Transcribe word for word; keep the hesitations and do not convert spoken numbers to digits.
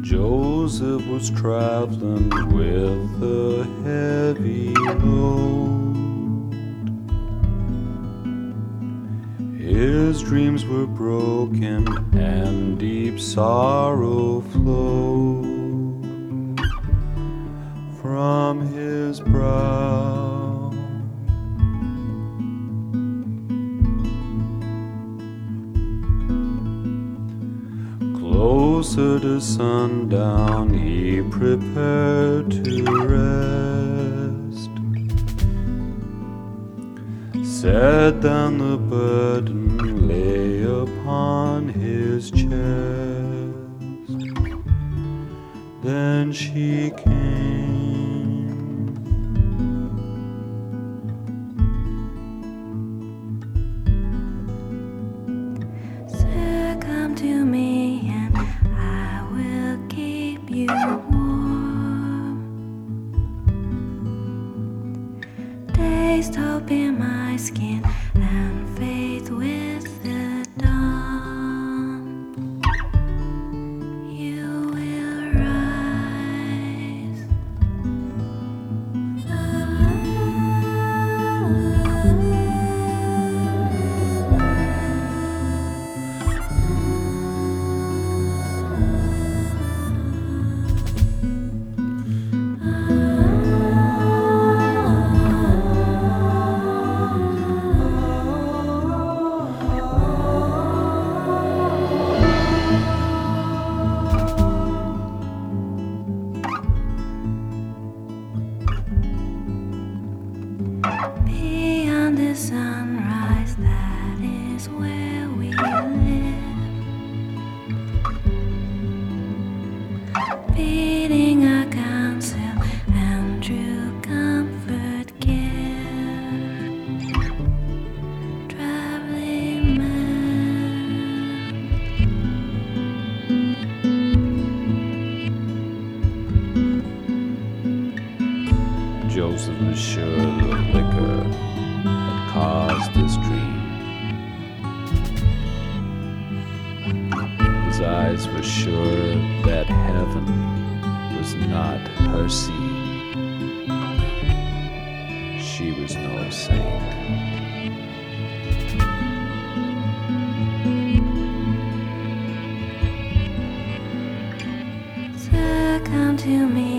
Joseph was traveling with a heavy load. His dreams were broken and deep sorrow flowed from his brow. Closer to sundown, he prepared to rest. Set down the burden lay upon his chest. Then she came. Come to me and I will keep you warm. Taste hope in my skin and faith with the dawn. You will rise. Beyond the sunrise, that is where we live. Beating our counsel and true comfort give. Traveling man. Joseph was sure the liquor had caused this dream. His eyes were sure that heaven was not her scene. She was no saint. So come to me.